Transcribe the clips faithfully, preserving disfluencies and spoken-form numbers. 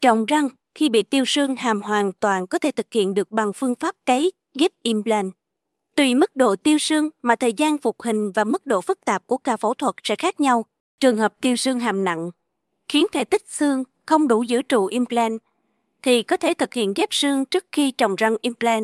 Trồng răng khi bị tiêu xương hàm hoàn toàn có thể thực hiện được bằng phương pháp cấy ghép implant. Tùy mức độ tiêu xương mà thời gian phục hình và mức độ phức tạp của ca phẫu thuật sẽ khác nhau. Trường hợp tiêu xương hàm nặng khiến thể tích xương không đủ giữ trụ implant thì có thể thực hiện ghép xương trước khi trồng răng implant.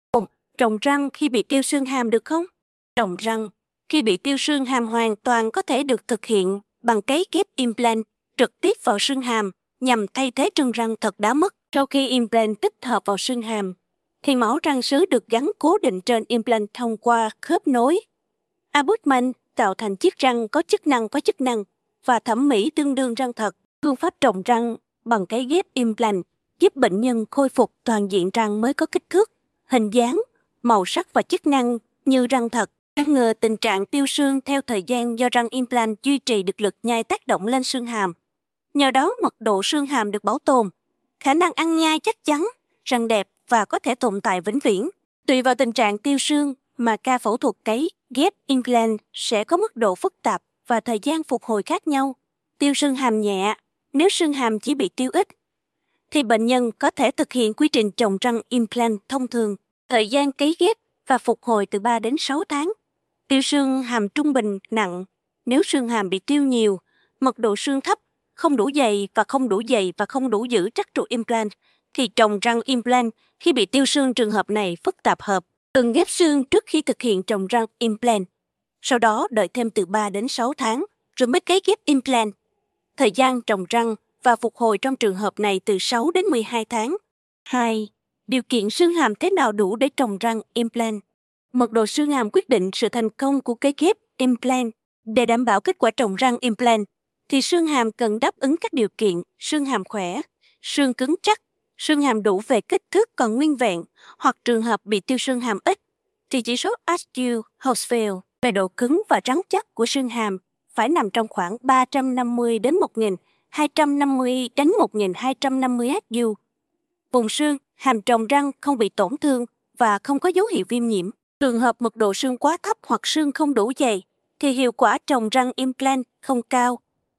Trồng răng khi bị tiêu xương hàm được không? Trồng răng khi bị tiêu xương hàm hoàn toàn có thể được thực hiện bằng cấy ghép implant trực tiếp vào xương hàm nhằm thay thế trưng răng thật đã mất. Sau khi implant tích hợp vào xương hàm, thì mẫu răng sứ được gắn cố định trên implant thông qua khớp nối. Abutment tạo thành chiếc răng có chức năng có chức năng và thẩm mỹ tương đương răng thật. Phương pháp trồng răng bằng cấy ghép implant giúp bệnh nhân khôi phục toàn diện răng mới có kích thước, hình dáng, màu sắc và chức năng như răng thật. Ngăn ngừa tình trạng tiêu xương theo thời gian do răng implant duy trì được lực nhai tác động lên xương hàm. Nhờ đó mật độ xương hàm được bảo tồn, khả năng ăn nhai chắc chắn, răng đẹp và có thể tồn tại vĩnh viễn. Tùy vào tình trạng tiêu xương mà ca phẫu thuật cấy ghép implant sẽ có mức độ phức tạp và thời gian phục hồi khác nhau. Tiêu xương hàm nhẹ, nếu xương hàm chỉ bị tiêu ít, thì bệnh nhân có thể thực hiện quy trình trồng răng implant thông thường. Thời gian cấy ghép và phục hồi từ ba đến sáu tháng. Tiêu xương hàm trung bình nặng, nếu xương hàm bị tiêu nhiều, mật độ xương thấp, không đủ dày và không đủ dày và không đủ giữ trắc trụ implant, thì trồng răng implant khi bị tiêu xương trường hợp này phức tạp hợp. Cần ghép xương trước khi thực hiện trồng răng implant. Sau đó đợi thêm từ ba đến sáu tháng rồi mới cấy ghép implant. Thời gian trồng răng và phục hồi trong trường hợp này từ sáu đến mười hai tháng. hai. Điều kiện xương hàm thế nào đủ để trồng răng implant? Mật độ xương hàm quyết định sự thành công của cấy ghép implant. Để đảm bảo kết quả trồng răng implant, thì xương hàm cần đáp ứng các điều kiện xương hàm khỏe, xương cứng chắc, xương hàm đủ về kích thước còn nguyên vẹn, hoặc trường hợp bị tiêu xương hàm ít, thì chỉ số Ashfield-Hounsfield về độ cứng và rắn chắc của xương hàm phải nằm trong khoảng ba trăm năm mươi đến một nghìn hai trăm năm mươi đến một nghìn hai trăm năm mươi H U. Vùng xương, hàm trồng răng không bị tổn thương và không có dấu hiệu viêm nhiễm. Trường hợp mật độ xương quá thấp hoặc xương không đủ dày, thì hiệu quả trồng răng implant không cao.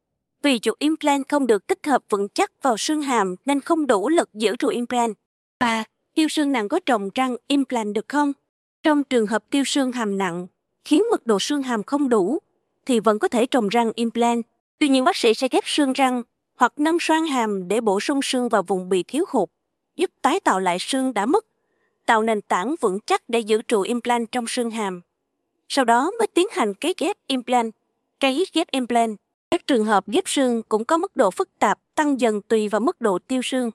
Vì trụ implant không được tích hợp vững chắc vào xương hàm nên không đủ lực giữ trụ implant. ba. Tiêu xương nặng có trồng răng implant được không? Trong trường hợp tiêu xương hàm nặng, khiến mật độ xương hàm không đủ, thì vẫn có thể trồng răng implant. Tuy nhiên bác sĩ sẽ ghép xương răng hoặc nâng xoang hàm để bổ sung xương vào vùng bị thiếu hụt, giúp tái tạo lại xương đã mất, tạo nền tảng vững chắc để giữ trụ implant trong xương hàm. Sau đó mới tiến hành cấy ghép implant. Cấy ghép implant. Các trường hợp ghép xương cũng có mức độ phức tạp tăng dần tùy vào mức độ tiêu xương.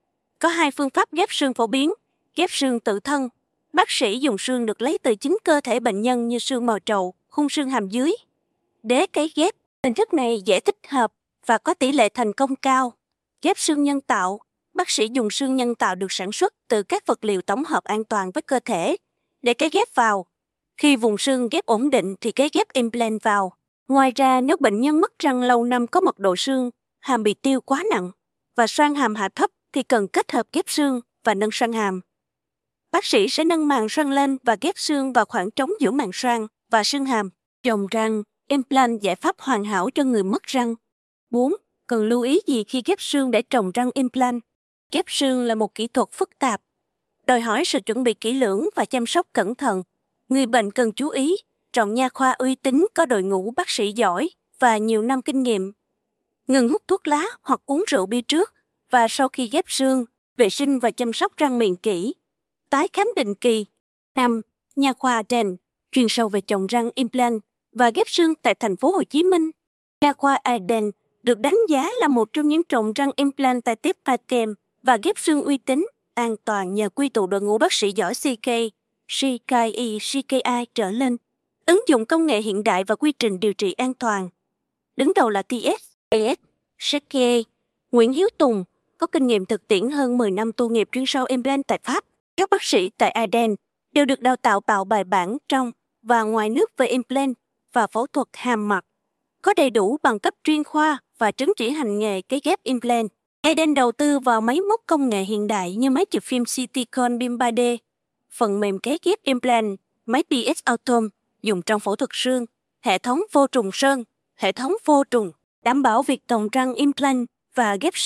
Có hai phương pháp ghép xương phổ biến: ghép xương tự thân. Bác sĩ dùng xương được lấy từ chính cơ thể bệnh nhân như xương mò trầu, khung xương hàm dưới để cấy ghép. Hình thức này dễ tích hợp và có tỷ lệ thành công cao. Ghép xương nhân tạo. Bác sĩ dùng xương nhân tạo được sản xuất từ các vật liệu tổng hợp an toàn với cơ thể để cấy ghép vào. Khi vùng xương ghép ổn định thì cấy ghép implant vào. Ngoài ra, nếu bệnh nhân mất răng lâu năm có mật độ xương hàm bị tiêu quá nặng và xoang hàm hạ thấp thì cần kết hợp ghép xương và nâng xoang hàm. Bác sĩ sẽ nâng màng xoang lên và ghép xương vào khoảng trống giữa màng xoang và xương hàm. Trồng răng implant giải pháp hoàn hảo cho người mất răng. bốn. Cần lưu ý gì khi ghép xương để trồng răng implant? Ghép xương là một kỹ thuật phức tạp, đòi hỏi sự chuẩn bị kỹ lưỡng và chăm sóc cẩn thận. Người bệnh cần chú ý chọn nha khoa uy tín có đội ngũ bác sĩ giỏi và nhiều năm kinh nghiệm. Ngừng hút thuốc lá hoặc uống rượu bia trước và sau khi ghép xương, vệ sinh và chăm sóc răng miệng kỹ. Tái khám định kỳ. năm. Nha khoa Aden, chuyên sâu về trồng răng implant và ghép xương tại thành phố Hồ Chí Minh. Nha khoa Aden được đánh giá là một trong những trồng răng implant tại tiếp Patem và ghép xương uy tín, an toàn nhờ quy tụ đội ngũ bác sĩ giỏi xê ca, xê ca e, xê ca i trở lên, ứng dụng công nghệ hiện đại và quy trình điều trị an toàn. Đứng đầu là tê ét, a ét, xê ca e. Nguyễn Hiếu Tùng có kinh nghiệm thực tiễn hơn mười năm tu nghiệp chuyên sâu implant tại Pháp. Các bác sĩ tại Aden đều được đào tạo tạo bài bản trong và ngoài nước về implant và phẫu thuật hàm mặt, có đầy đủ bằng cấp chuyên khoa và chứng chỉ hành nghề cấy ghép implant. Aden đầu tư vào máy móc công nghệ hiện đại như máy chụp phim xê tê con beam ba D, phần mềm cấy ghép implant, máy pê ét Autom dùng trong phẫu thuật xương, hệ thống vô trùng sơn, hệ thống vô trùng, đảm bảo việc trồng răng implant và ghép xương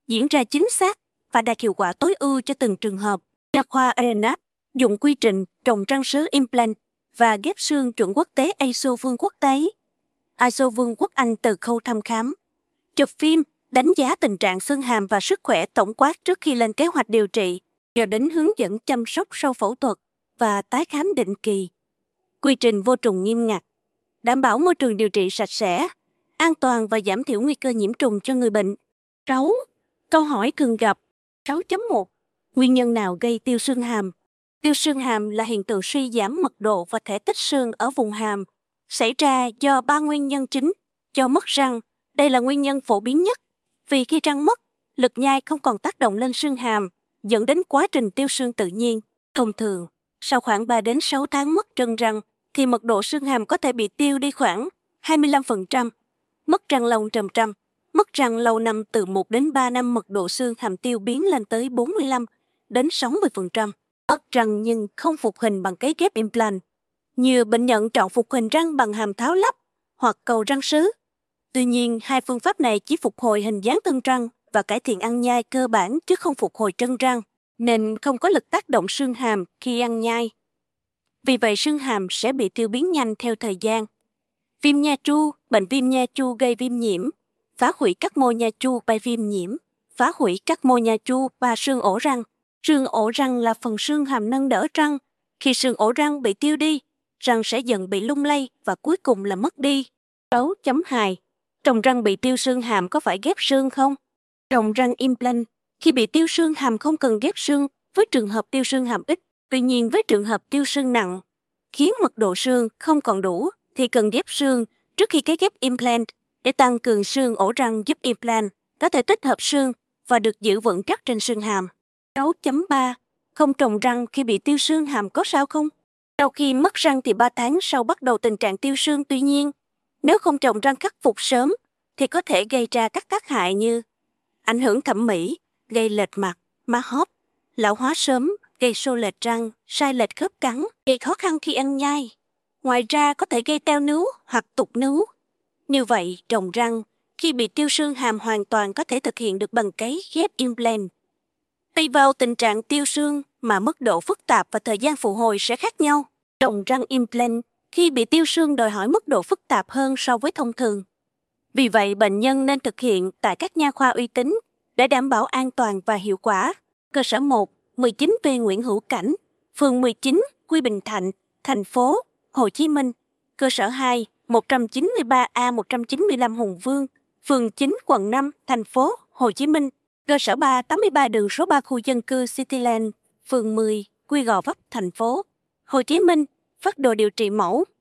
diễn ra chính xác và đạt hiệu quả tối ưu cho từng trường hợp. Nha khoa Arenas dùng quy trình trồng răng sứ implant và ghép xương chuẩn quốc tế i ét o Vương quốc Tây, i ét o Vương quốc Anh từ khâu thăm khám, chụp phim, đánh giá tình trạng xương hàm và sức khỏe tổng quát trước khi lên kế hoạch điều trị, cho đến hướng dẫn chăm sóc sau phẫu thuật và tái khám định kỳ. Quy trình vô trùng nghiêm ngặt, đảm bảo môi trường điều trị sạch sẽ, an toàn và giảm thiểu nguy cơ nhiễm trùng cho người bệnh. sáu. Câu hỏi thường gặp. sáu chấm một. Nguyên nhân nào gây tiêu xương hàm? Tiêu xương hàm là hiện tượng suy giảm mật độ và thể tích xương ở vùng hàm, xảy ra do ba nguyên nhân chính. Do mất răng, đây là nguyên nhân phổ biến nhất. Vì khi răng mất, lực nhai không còn tác động lên xương hàm, dẫn đến quá trình tiêu xương tự nhiên. Thông thường, sau khoảng ba đến sáu tháng mất trân răng, thì mật độ xương hàm có thể bị tiêu đi khoảng hai mươi lăm phần trăm. Mất răng lâu trầm trăm, mất răng lâu năm từ một đến ba năm mật độ xương hàm tiêu biến lên tới bốn mươi lăm đến sáu mươi phần trăm. Mất răng nhưng không phục hình bằng cấy ghép implant. Nhiều bệnh nhân chọn phục hình răng bằng hàm tháo lắp hoặc cầu răng sứ. Tuy nhiên, hai phương pháp này chỉ phục hồi hình dáng thân răng và cải thiện ăn nhai cơ bản chứ không phục hồi chân răng, nên không có lực tác động xương hàm khi ăn nhai. Vì vậy, xương hàm sẽ bị tiêu biến nhanh theo thời gian. Viêm nha chu, bệnh viêm nha chu gây viêm nhiễm, phá hủy các mô nha chu by viêm nhiễm, phá hủy các mô nha chu và xương ổ răng. Xương ổ răng là phần xương hàm nâng đỡ răng. Khi xương ổ răng bị tiêu đi, răng sẽ dần bị lung lay và cuối cùng là mất đi. sáu chấm hai. Trồng răng bị tiêu xương hàm có phải ghép xương không? Trồng răng implant khi bị tiêu xương hàm không cần ghép xương với trường hợp tiêu xương hàm ít. Tuy nhiên với trường hợp tiêu xương nặng, khiến mật độ xương không còn đủ, thì cần ghép xương trước khi cấy ghép implant để tăng cường xương ổ răng giúp implant có thể tích hợp xương và được giữ vững chắc trên xương hàm. sáu chấm ba. Không trồng răng khi bị tiêu xương hàm có sao không? Sau khi mất răng thì ba tháng sau bắt đầu tình trạng tiêu xương, tuy nhiên, nếu không trồng răng khắc phục sớm thì có thể gây ra các tác hại như ảnh hưởng thẩm mỹ, gây lệch mặt, má hóp, lão hóa sớm, gây xô lệch răng, sai lệch khớp cắn, gây khó khăn khi ăn nhai. Ngoài ra có thể gây teo nướu hoặc tụt nướu. Như vậy, trồng răng khi bị tiêu xương hàm hoàn toàn có thể thực hiện được bằng cấy ghép implant. Tùy vào tình trạng tiêu xương mà mức độ phức tạp và thời gian phục hồi sẽ khác nhau. Trồng răng implant khi bị tiêu xương đòi hỏi mức độ phức tạp hơn so với thông thường. Vì vậy, bệnh nhân nên thực hiện tại các nha khoa uy tín để đảm bảo an toàn và hiệu quả. Cơ sở một, mười chín B Nguyễn Hữu Cảnh, phường mười chín, Quy Bình Thạnh, thành phố Hồ Chí Minh. Cơ sở hai, một trăm chín mươi ba A một trăm chín mươi lăm Hùng Vương, phường chín, quận năm, thành phố Hồ Chí Minh. Cơ sở ba, tám mươi ba đường số ba khu dân cư Cityland, phường mười, Quy Gò Vấp, thành phố Hồ Chí Minh. Phác đồ điều trị mẫu.